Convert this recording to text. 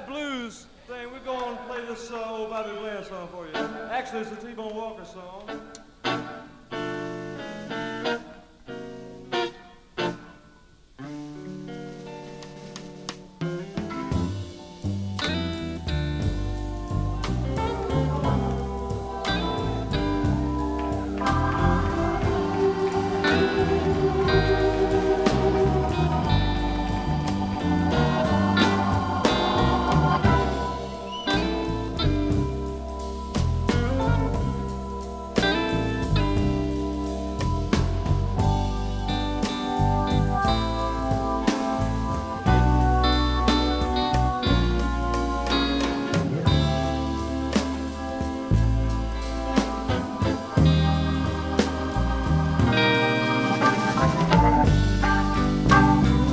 blues thing, we're going to play this old Bobby Blair song for you. Actually, it's the T-Bone Walker song.